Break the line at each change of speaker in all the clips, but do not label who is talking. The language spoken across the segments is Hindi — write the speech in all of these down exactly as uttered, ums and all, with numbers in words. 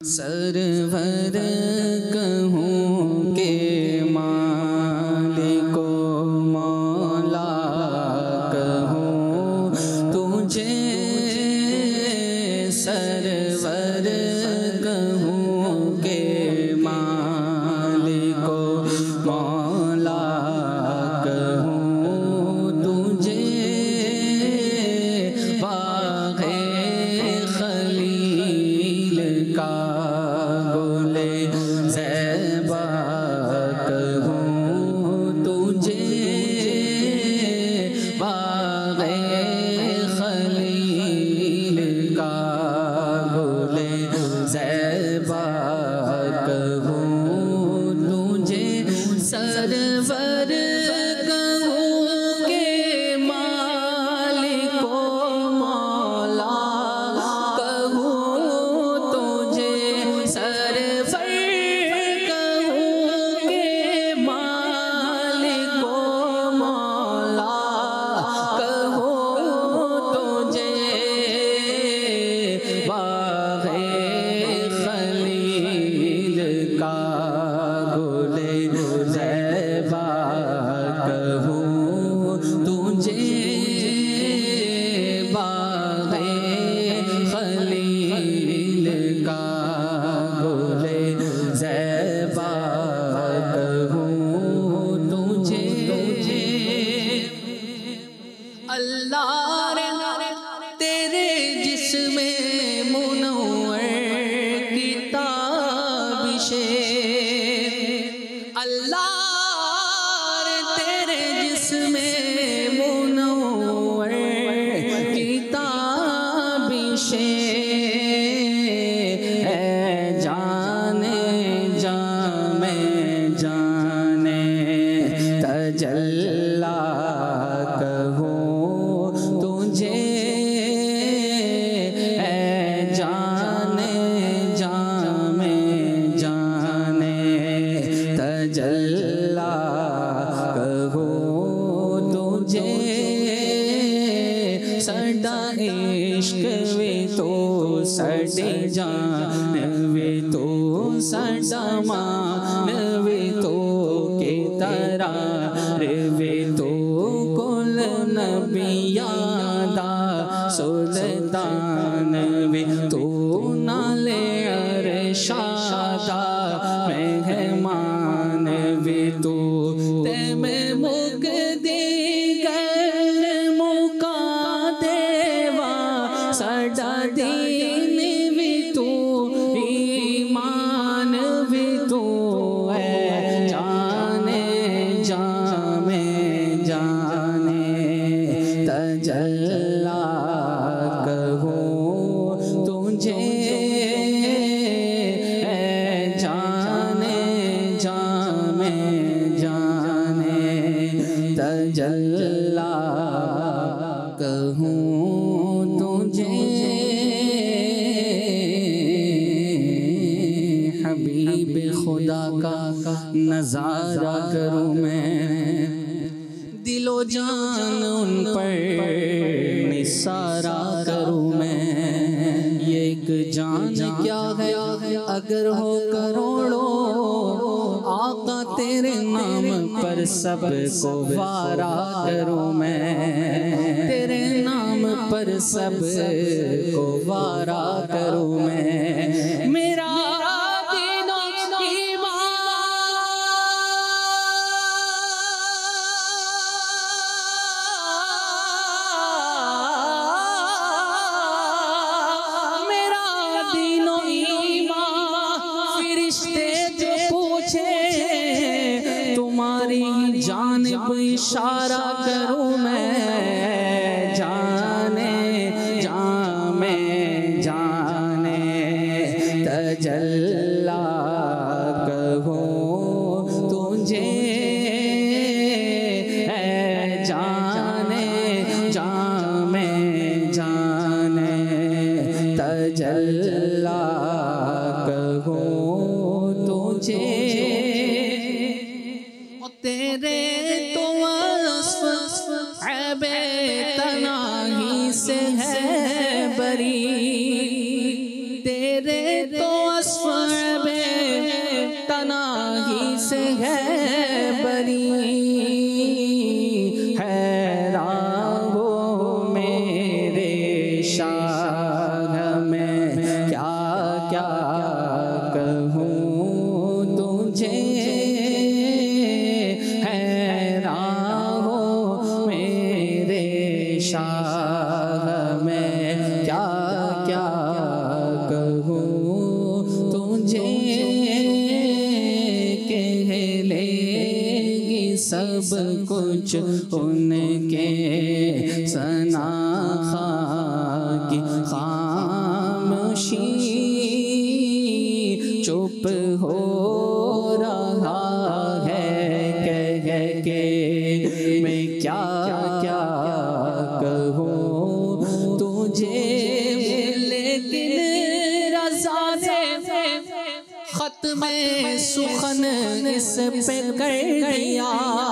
सरवर कहूँ के मालिको मौला कहूँ तुझे, सरवर कहूँ के मालिको मौला कहूँ तुझे, बाग़े खलील का गुले ज़ैबा कहूँ तुझे, बाग़े खलील का गुले ज़ैबा कहूँ तुझे, सरवर कहूँ के मालिको मौला कहूँ तुझे, सरवर कहूँ के मालिको मौला कहूँ तुझे, बाग़े खलील का गुले ज़ैबा कहूँ तुझे, बाग़े खलील का गुले ज़ैबा कहूँ तुझे। अल्लाह रे तेरे जिस्म मुनव्वर की ताबिशे, अल्लाह रे तेरे जिस्म मुनव्वर की ताबिशे, है जाने जा में जाने तजल्ला कहूँ तुझे, है जाने जा में जाने तजल्ला कहूँ तुझे, सदा इश्क वे तो सड़े जान वे तो सदा मान वे तो के तरार वे तो कुल नबियादा सुल्तान वे तो नाले अरशादा मेहमान वे तो तेमे मुकदी कर मुका देवा, सदा दीन भी तू ईमान भी तू, है जाने जा में जाने तजल्ला कहूँ तुझे, है जाने जा में जाने तजल्ला कहूँ तुझे। हबीब खुदा का नज़ारा करूँ मैं, दिलो जान उन पर निसारा करूँ मैं, ये एक जान क्या है अगर हो करोड़ों, आका तेरे नाम पर सबको वारा करूँ मैं, तेरे नाम पर सबको वारा करूँ मैं, मेरा तुम्हारी जानिब इशारा करूँ मैं, जाने जा में जाने तजल्ला कहूँ तुझे, है जाने जा में जाने तजल्ला कहूँ तुझे, तेरे तो वस्फ़ ऐबे तनाही से है बरी, तेरे तो वस्फ़ से है बरी, हैरान हो मेरे शान में क्या क्या कहूँ तुझे, हैरान हो मेरे शान में क्या क्या कहूँ तुझे, कह लेगी सब कुछ उनके सना की खामोशी, चुप हो रहा है कह के मैं क्या क्या कहूँ तुझे, लेकिन रज़ा ने खत में सुखन इस पे कर दिया,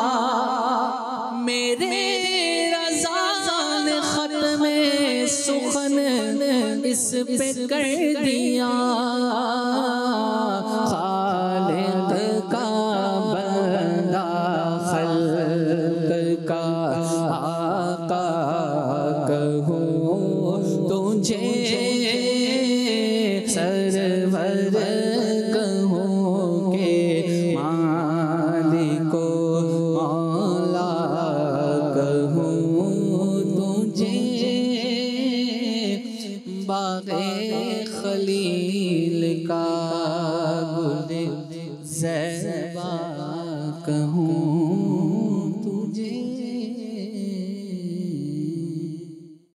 मेरे रज़ा ने खत में सुखन इस पे कर दिया, खालिक का बंदा खल्क का आका कहूँ तुझे, सरवर कहूँ के मालिको मौला कहूँ तुझे, बाग़े खलील का गुल ज़ैद